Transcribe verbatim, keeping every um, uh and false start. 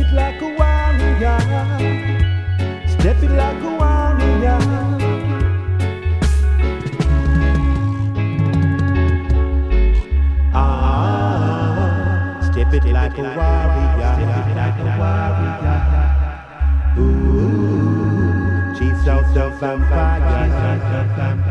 it like a warrior. Step it like a warrior. Ah, step it like a warrior. Step it like a warrior. Ooh, chiefs out of vampire.